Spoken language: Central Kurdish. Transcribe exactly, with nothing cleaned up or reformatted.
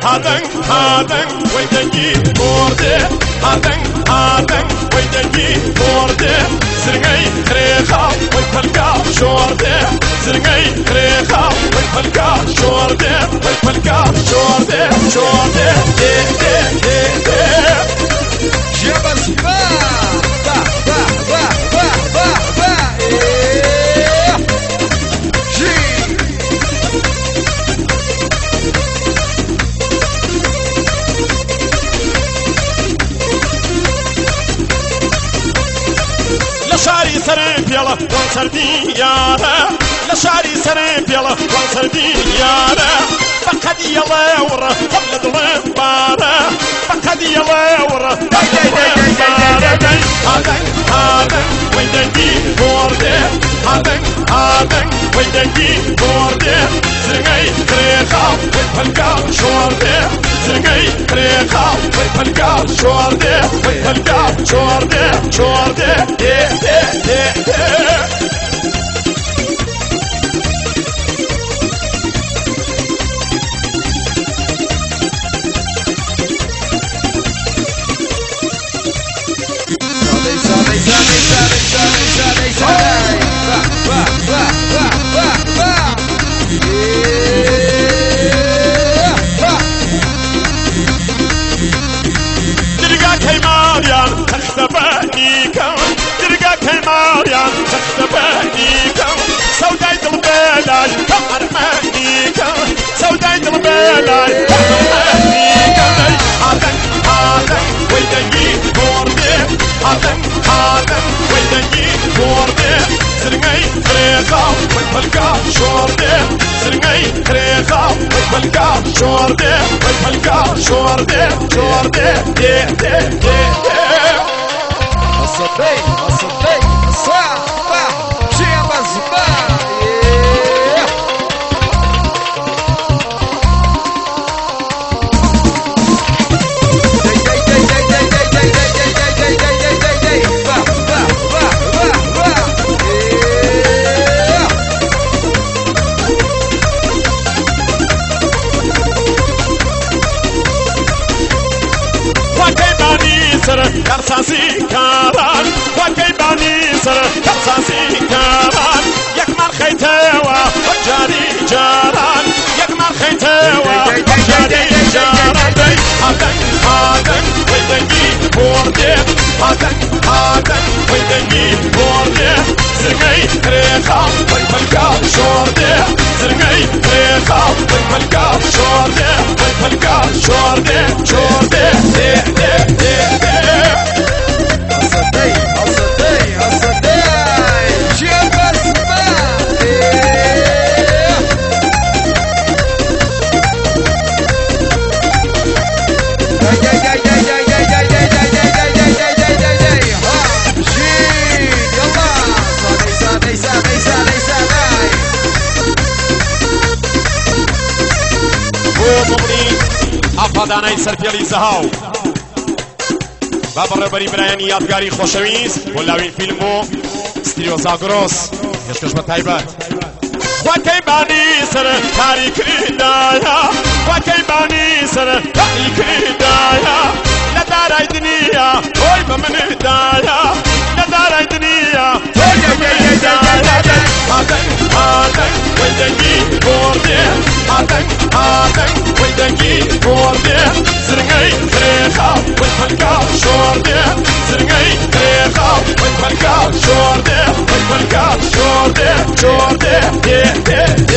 هادن هادن ويدنجي بورده هادن هادن ويدنجي بورده زرقي ريخا ويفلقا شورده زرقي ريخا ويفلقا شورده ويفلقا شورده شورده ايه ايه ايه ايه جبل سباع با با با با با با ايه جي لشاري سرين بيلا وانسردين يارا لشاري سرين بيلا وانسردين يارا فقد يلا ورا قبل ظلم بارا فقد يلا ورا قبل ظلم بارا هادن هادن ويدنجي بورده هادن هادن ويدنجي بورده زرقي ريخا ويفلقا شورده زرقي ريخا ويفلقا شورده ويفلقا شورده شورده ايه ايه ايه ايه سوداي دلبلاي أرمانيكا سوداي دلبلاي أرمانيكا هادن هادن ويدنجي بورده هادن هادن ويدنجي بورده زرقي ريخا ويفلقا شورده زرقي ريخا ويفلقا شورده ويفلقا شورده شورده ايه ايه ايه أصدي أصدي صعبة جبل سباع كرساسي كاران وكيباني سر كرساسي كاران يكمل خيتوا وجاري جاران يكمل خيتوا وجاري جاران هادن هادن ويدنجي بورده هادن هادن ويدنجي بورده زرقي ريخا ويفلقا شورده زرقي ريخا ويفلقا شورده ويفلقا شورده شورده ايه ايه ايه أصدي أصدي أصدي جبل سباع ئافادانای سەرپێڵی زەهاو با بەڕێوەبەری برایانی یادگاری خۆشەویست بۆ لاوین فیلم و ستریۆزاگرۆس پێشکەش بە تایبەت وەکەیبانی سەر کاری کردایە وەکەیبانی سەر کاری کردایە لە دارای دنیا تۆی بە مندایە لە دارای دنیا تۆی بە مندایە هادن هادن وەیدەنگی بۆردێ هادن هادن وەیدەنگی بۆردێ زرقي ريخا ويفلقا شورده زرقي ريخا ويفلقا شورده ويفلقا شورده شورده